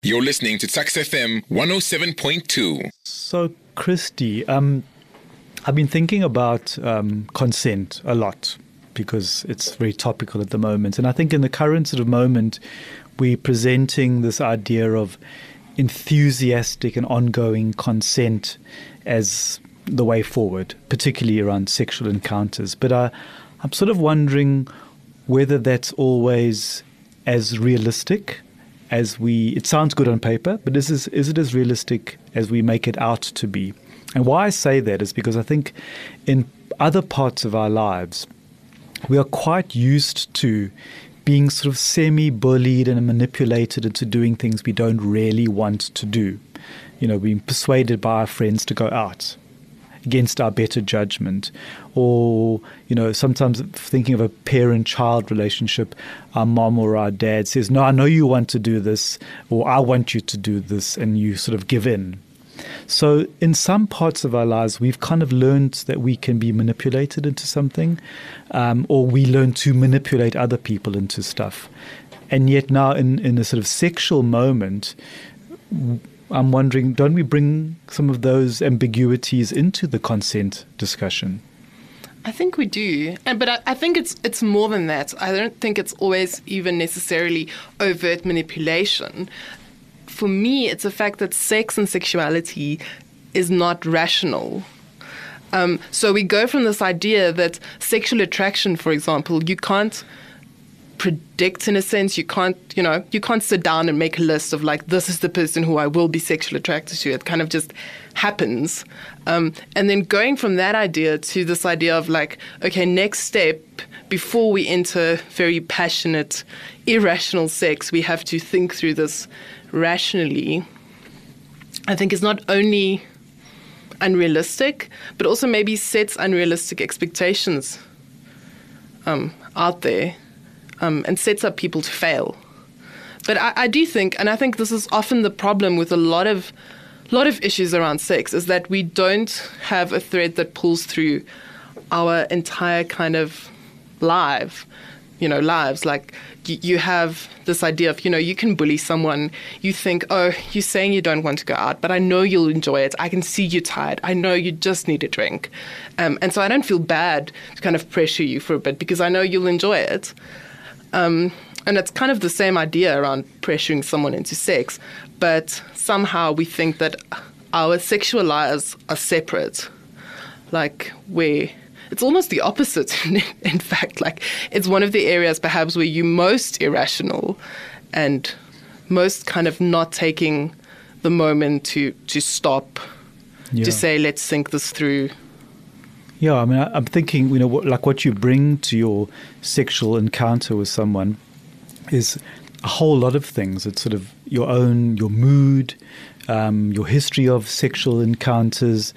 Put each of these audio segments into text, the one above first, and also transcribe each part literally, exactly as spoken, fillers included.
You're listening to Tuks F M one oh seven point two. So, Christy, um, I've been thinking about um, consent a lot because it's very topical at the moment. And I think in the current sort of moment, we're presenting this idea of enthusiastic and ongoing consent as the way forward, particularly around sexual encounters. But I, I'm sort of wondering whether that's always as realistic as we, it sounds good on paper, but is, is, is it as realistic as we make it out to be? And why I say that is because I think in other parts of our lives, we are quite used to being sort of semi-bullied and manipulated into doing things we don't really want to do. You know, being persuaded by our friends to go out against our better judgment. Or, you know, sometimes thinking of a parent-child relationship, our mom or our dad says, no, I know you want to do this, or I want you to do this, and you sort of give in. So in some parts of our lives, we've kind of learned that we can be manipulated into something, um, or we learn to manipulate other people into stuff. And yet now in, in a sort of sexual moment, I'm wondering, don't we bring some of those ambiguities into the consent discussion? I think we do, and but I, I think it's it's more than that. I don't think it's always even necessarily overt manipulation. For me, it's the fact that sex and sexuality is not rational. Um, so we go from this idea that sexual attraction, for example, you can't predict in a sense. You can't, you know, you can't sit down and make a list of like, this is the person who I will be sexually attracted to. It kind of just happens. Um, and then going from that idea to this idea of like, okay, next step, before we enter very passionate, irrational sex, we have to think through this rationally. I think is not only unrealistic, but also maybe sets unrealistic expectations um, out there. Um, and sets up people to fail. But I, I do think, and I think this is often the problem with a lot of lot of issues around sex, is that we don't have a thread that pulls through our entire kind of life, you know, lives. Like you, you have this idea of, you know, you can bully someone. You think, oh, you're saying you don't want to go out, but I know you'll enjoy it. I can see you tired. I know you just need a drink. Um, and so I don't feel bad to kind of pressure you for a bit because I know you'll enjoy it. Um, and it's kind of the same idea around pressuring someone into sex, but somehow we think that our sexual lives are separate, like where it's almost the opposite. In fact, like it's one of the areas perhaps where you're most irrational and most kind of not taking the moment to, to stop, yeah. to say, let's think this through. Yeah, I mean, I'm thinking, you know, like what you bring to your sexual encounter with someone is a whole lot of things. It's sort of your own, your mood, um, your history of sexual encounters,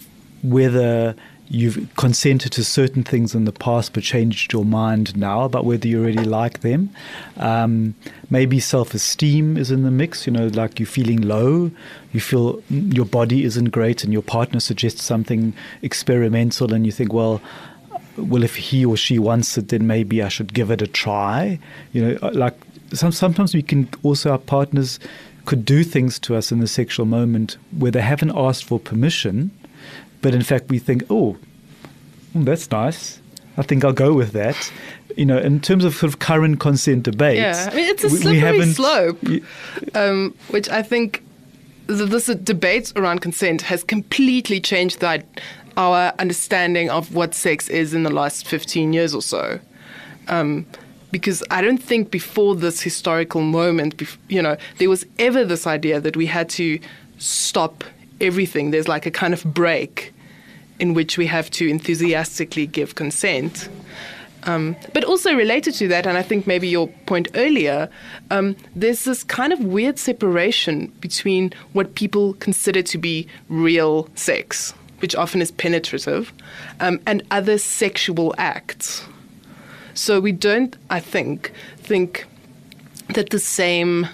whether you've consented to certain things in the past but changed your mind now about whether you really like them. Um, maybe self-esteem is in the mix, you know, like you're feeling low, you feel your body isn't great and your partner suggests something experimental and you think, well, well, if he or she wants it, then maybe I should give it a try. You know, like some, sometimes we can also, our partners could do things to us in the sexual moment where they haven't asked for permission, but in fact, we think, oh, that's nice. I think I'll go with that. You know, in terms of sort of current consent debates. Yeah, I mean, it's a slippery we slope, um, which I think th- this debate around consent has completely changed the, our understanding of what sex is in the last fifteen years or so. Um, because I don't think before this historical moment, you know, there was ever this idea that we had to stop everything. There's like a kind of break in which we have to enthusiastically give consent. Um, but also related to that, and I think maybe your point earlier, um, there's this kind of weird separation between what people consider to be real sex, which often is penetrative, um, and other sexual acts. So we don't, I think, think that the same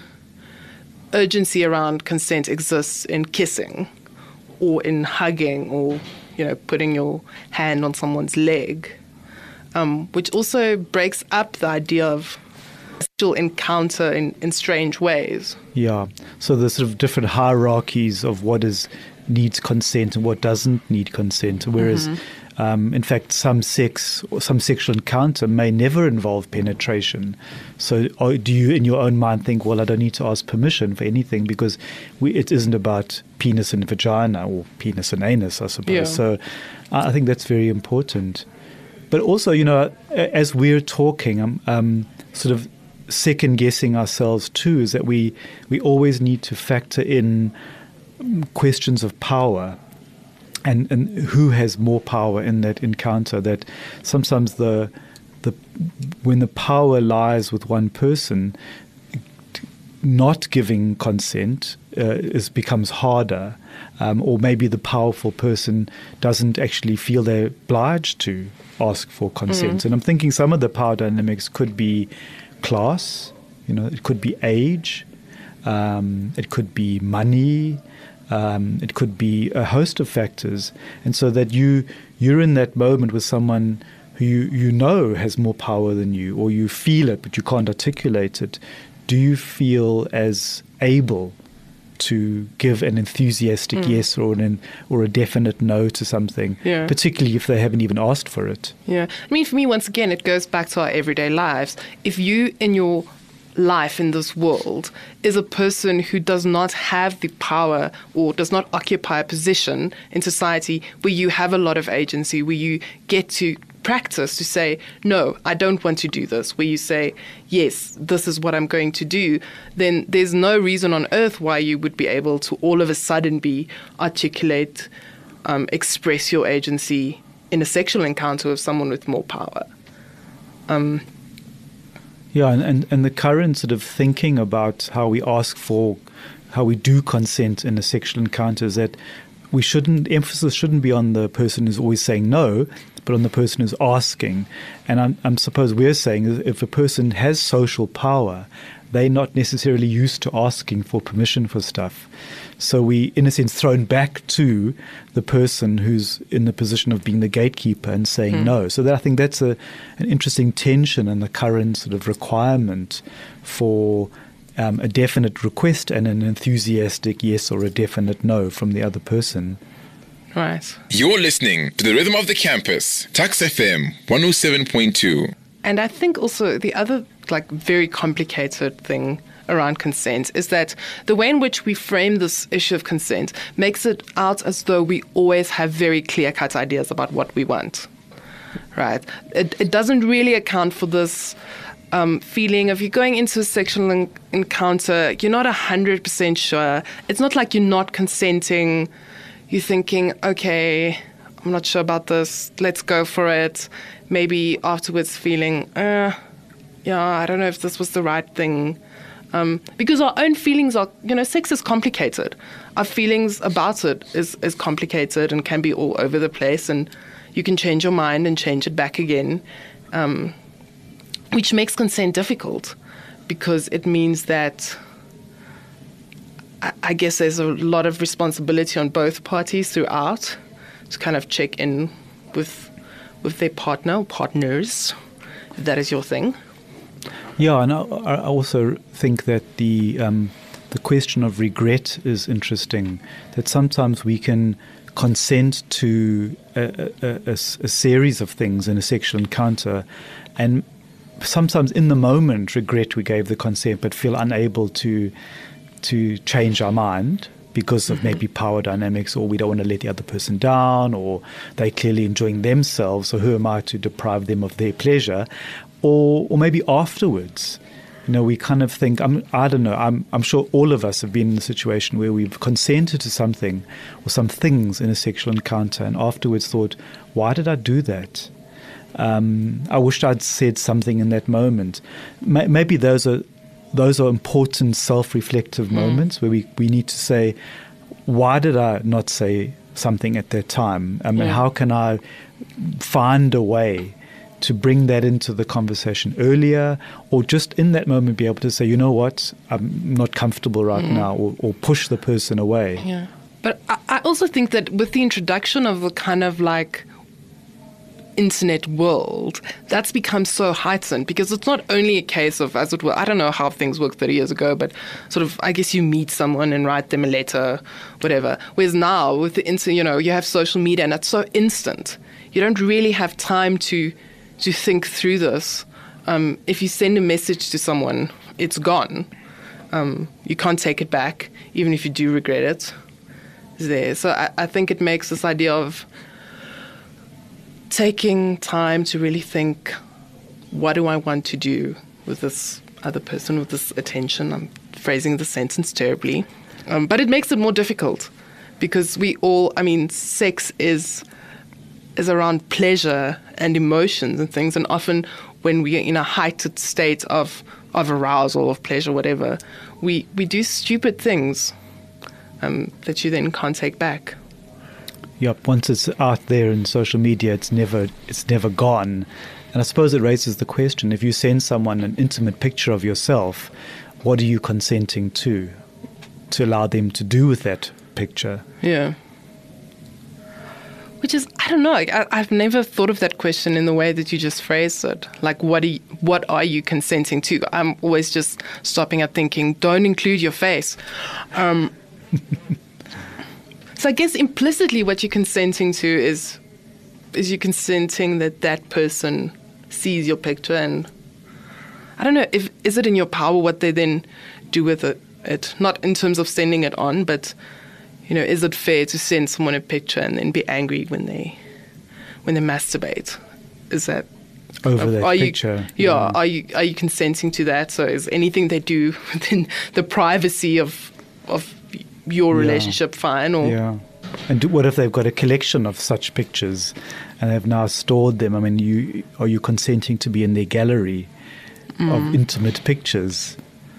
urgency around consent exists in kissing or in hugging or, you know, putting your hand on someone's leg, um, which also breaks up the idea of sexual encounter in, in strange ways. Yeah. So there's sort of different hierarchies of what is needs consent and what doesn't need consent. Whereas, mm-hmm. um, in fact, some sex or some sexual encounter may never involve penetration. So or do you, in your own mind, think, well, I don't need to ask permission for anything because we, it isn't about penis and vagina or penis and anus, I suppose. Yeah. So I think that's very important. But also, you know, as we're talking, I'm um, sort of second guessing ourselves too, is that we, we always need to factor in questions of power and, and who has more power in that encounter. That sometimes the the when the power lies with one person, not giving consent uh, is becomes harder, um, or maybe the powerful person doesn't actually feel they're obliged to ask for consent. Mm. And I'm thinking some of the power dynamics could be class, you know, it could be age, um, it could be money. Um, it could be a host of factors, and so that you you're in that moment with someone who you, you know has more power than you, or you feel it but you can't articulate it. Do you feel as able to give an enthusiastic mm. yes or an or a definite no to something, yeah. particularly if they haven't even asked for it? Yeah, I mean, for me, once again, it goes back to our everyday lives. If you in your life in this world is a person who does not have the power or does not occupy a position in society where you have a lot of agency, where you get to practice to say, no, I don't want to do this, where you say, yes, this is what I'm going to do, then there's no reason on earth why you would be able to all of a sudden be articulate, um, express your agency in a sexual encounter with someone with more power. Um Yeah, and, and, and the current sort of thinking about how we ask for, how we do consent in a sexual encounter is that we shouldn't, emphasis shouldn't be on the person who's always saying no, but on the person who's asking. And I'm, I'm suppose we're saying that if a person has social power, they're not necessarily used to asking for permission for stuff. So we, in a sense, thrown back to the person who's in the position of being the gatekeeper and saying mm. no. So that, I think that's a, an interesting tension in the current sort of requirement for um, a definite request and an enthusiastic yes or a definite no from the other person. Right. You're listening to the Rhythm of the Campus, Tuks F M one oh seven point two. And I think also the other like very complicated thing around consent is that the way in which we frame this issue of consent makes it out as though we always have very clear-cut ideas about what we want, right? It, it doesn't really account for this um, feeling of you're going into a sexual en- encounter, you're not one hundred percent sure. It's not like you're not consenting. You're thinking, okay, I'm not sure about this. Let's go for it. Maybe afterwards feeling, uh, yeah, I don't know if this was the right thing. Um, because our own feelings are, you know, sex is complicated. Our feelings about it is, is complicated and can be all over the place. And you can change your mind and change it back again, um, which makes consent difficult because it means that I, I guess there's a lot of responsibility on both parties throughout to kind of check in with with their partner or partners, if that is your thing. Yeah, and I, I also think that the um, the question of regret is interesting. That sometimes we can consent to a, a, a, a series of things in a sexual encounter, and sometimes in the moment regret we gave the consent, but feel unable to to change our mind because of maybe power dynamics, or we don't want to let the other person down, or they're clearly enjoying themselves, so who am I to deprive them of their pleasure? Or or maybe afterwards, you know, we kind of think, I'm, I don't know, I'm, I'm sure all of us have been in a situation where we've consented to something or some things in a sexual encounter and afterwards thought, why did I do that? Um, I wished I'd said something in that moment. May, maybe those are those are important self-reflective mm. moments where we, we need to say, why did I not say something at that time? I mean, yeah. how can I find a way to bring that into the conversation earlier, or just in that moment be able to say, you know what, I'm not comfortable right mm. now, or, or push the person away. Yeah. But I, I also think that with the introduction of a kind of like internet world, that's become so heightened because it's not only a case of, as it were, I don't know how things worked thirty years ago, but sort of, I guess you meet someone and write them a letter, whatever. Whereas now with the internet, you know, you have social media and it's so instant. You don't really have time to to think through this. Um, if you send a message to someone, it's gone. Um, you can't take it back, even if you do regret it. It's there. So I, I think it makes this idea of taking time to really think, what do I want to do with this other person, with this attention? I'm phrasing the sentence terribly. Um, but it makes it more difficult because we all, I mean, sex is is around pleasure and emotions and things. And often when we are in a heightened state of, of arousal, of pleasure, whatever, we, we do stupid things um, that you then can't take back. Yep, once it's out there in social media, it's never it's never gone. And I suppose it raises the question, if you send someone an intimate picture of yourself, what are you consenting to, to allow them to do with that picture? Yeah. Which is, I don't know, like, I, I've never thought of that question in the way that you just phrased it. Like, what are you, what are you consenting to? I'm always just stopping at thinking, don't include your face. Um So I guess implicitly what you're consenting to is is you're consenting that that person sees your picture, and I don't know, if is it in your power what they then do with it, it not in terms of sending it on, but you know, is it fair to send someone a picture and then be angry when they when they masturbate? Is that over that are picture? You, yeah, yeah, are you are you consenting to that? So is anything they do within the privacy of of your relationship yeah. fine? Or yeah. And do, what if they've got a collection of such pictures and they've now stored them? I mean, you are you consenting to be in their gallery mm. of intimate pictures?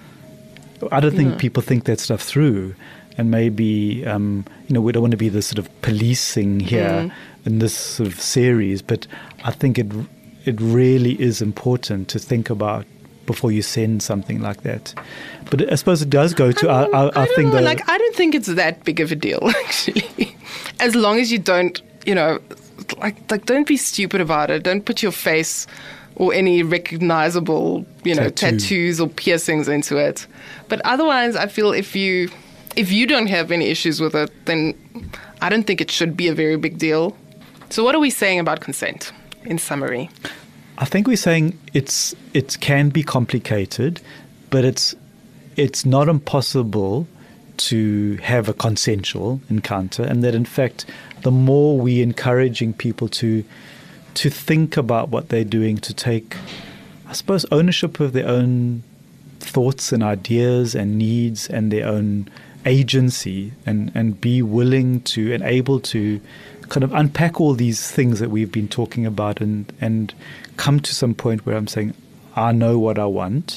I don't think yeah. people think that stuff through. And maybe, um, you know, we don't want to be the sort of policing here mm. in this sort of series, but I think it it really is important to think about before you send something like that. But I suppose it does go to our, our, our thing. Know, like, I don't think it's that big of a deal, actually. As long as you don't, you know, like, like don't be stupid about it. Don't put your face or any recognizable, you know, Tattoo. tattoos or piercings into it. But otherwise, I feel if you if you don't have any issues with it, then I don't think it should be a very big deal. So what are we saying about consent, in summary? I think we're saying it's it can be complicated, but it's it's not impossible to have a consensual encounter, and that in fact, the more we're encouraging people to to think about what they're doing, to take, I suppose, ownership of their own thoughts and ideas and needs and their own agency, and, and be willing to and able to kind of unpack all these things that we've been talking about, and and come to some point where I'm saying, I know what I want,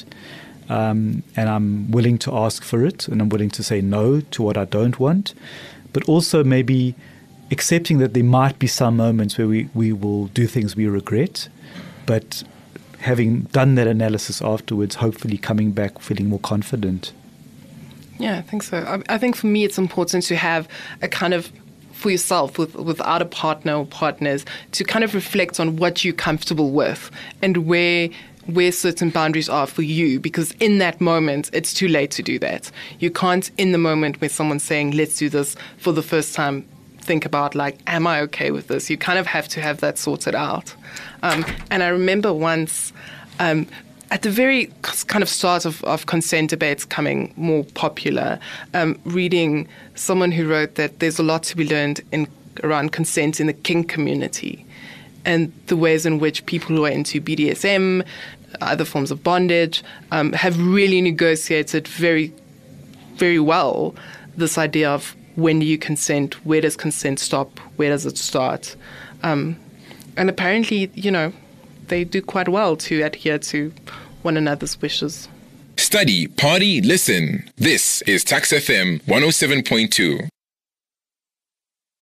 um, and I'm willing to ask for it, and I'm willing to say no to what I don't want, but also maybe accepting that there might be some moments where we, we will do things we regret, but having done that analysis afterwards, hopefully coming back feeling more confident. Yeah, I think so. I, I think for me it's important to have a kind of, for yourself, with, without a partner or partners, to kind of reflect on what you're comfortable with and where where certain boundaries are for you, because in that moment, it's too late to do that. You can't, in the moment where someone's saying, let's do this for the first time, think about, like, am I okay with this? You kind of have to have that sorted out. Um, and I remember once, um, at the very kind of start of, of consent debates coming more popular, um, reading someone who wrote that there's a lot to be learned in around consent in the kink community, and the ways in which people who are into B D S M, other forms of bondage, um, have really negotiated very, very well this idea of when do you consent, where does consent stop, where does it start? Um, and apparently, you know, they do quite well to adhere to one another's wishes. Study, party, listen. This is Tax F M one oh seven point two.